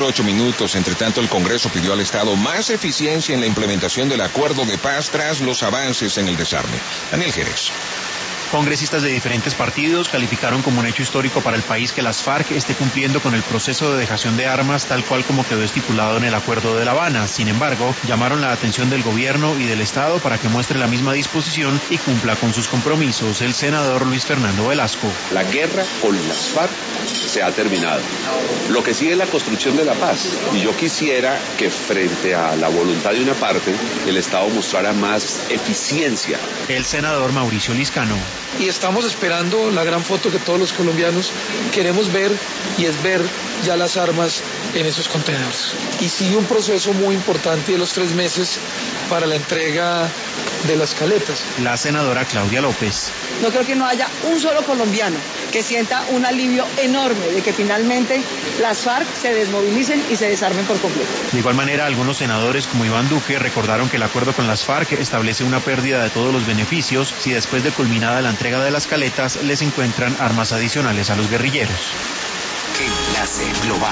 8 minutos. Entre tanto, el Congreso pidió al Estado más eficiencia en la implementación del acuerdo de paz tras los avances en el desarme. Daniel Jerez. Congresistas de diferentes partidos calificaron como un hecho histórico para el país que las FARC esté cumpliendo con el proceso de dejación de armas tal cual como quedó estipulado en el Acuerdo de La Habana. Sin embargo, llamaron la atención del gobierno y del Estado para que muestre la misma disposición y cumpla con sus compromisos. El senador Luis Fernando Velasco. La guerra con las FARC se ha terminado. Lo que sigue es la construcción de la paz. Y yo quisiera que frente a la voluntad de una parte, el Estado mostrara más eficiencia. El senador Mauricio Liscano. Y estamos esperando la gran foto que todos los colombianos queremos ver, y es ver ya las armas en esos contenedores. Y sigue un proceso muy importante de los 3 meses para la entrega de las caletas. La senadora Claudia López. No creo que no haya un solo colombiano que sienta un alivio enorme de que finalmente las FARC se desmovilicen y se desarmen por completo. De igual manera, algunos senadores como Iván Duque recordaron que el acuerdo con las FARC establece una pérdida de todos los beneficios si después de culminada la entrega de las caletas les encuentran armas adicionales a los guerrilleros. Enlace Global.